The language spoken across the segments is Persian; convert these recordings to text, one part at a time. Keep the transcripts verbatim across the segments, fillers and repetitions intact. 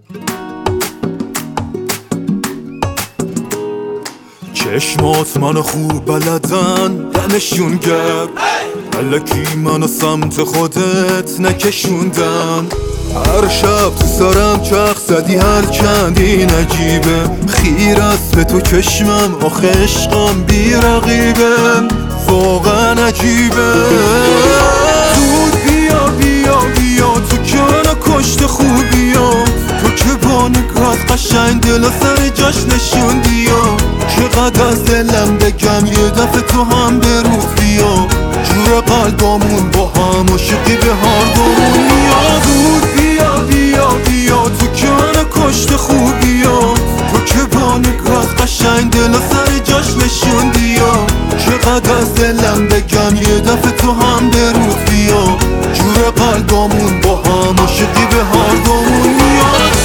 چشمات منو خوب بلدن دمشون گرد، الکی منو سمت خودت نکشوندن. هر شب تو سرم چرخ زدی هر چندی نجیبه، خیر است به تو چشمم آخه عشقم بی رقیبه، واقعا عجیبه. زود بیا بیا بیا تو که منو کشت خوبیا، تو که با نگات قشنگ دل سر جاش نشوندی. چقدر از دلم بگم یه دفعه تو هم به روز بیا، جور قلبامون با هم عاشقی به هر دومون میاد. زود بیا بیا بیا تو که منو کشت خوبیا، تو که با نگات قشنگ دل سر جاش نشوندی. چقدر از دلم بگم یه دفعه تو هم به روز بیا، جور قلبامون با هم عاشقی به هر دومون میاد.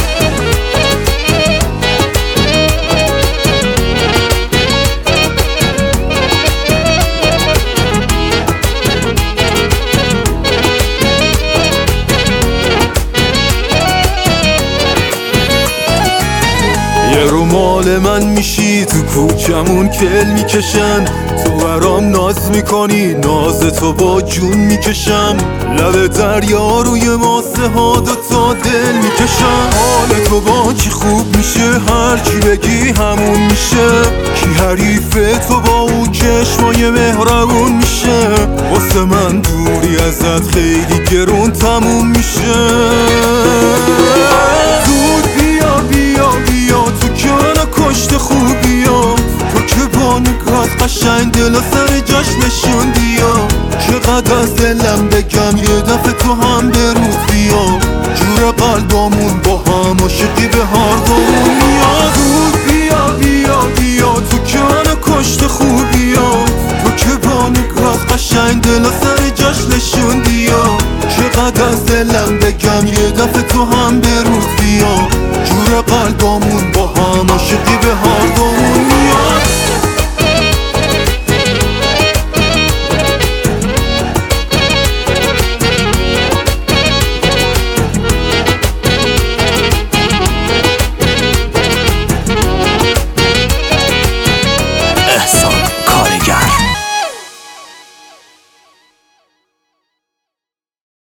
یه رومال من میشی تو کوچمون کل میکشن، تو برام ناز میکنی ناز تو با جون میکشم. لب دریا روی ماسه ها دوتا دل میکشم. حال تو با کی خوب میشه هرچی بگی همون میشه، کی حریفه تو با اون چشمای مهربون میشه. واسه من دوری ازت خیلی گرون تموم میشه. زود بیا بیا بیا تو که منو کشت خوبیا، تو که با نگات قشنگ دل سر جاش نشوندی. چقدر از دلم بگم یه دفعه تو هم به روز بیا، جور قلبامون با هم عاشقی به هر دومون میاد. زود بیا بیا بیا تو که منو کشت خوبیا، تو که با نگات قشنگ دل سر جاش نشوندی. چقدر از دلم بگم یه دفعه تو هم به روز بیا، جور قلبامون با هم عاشقی به هر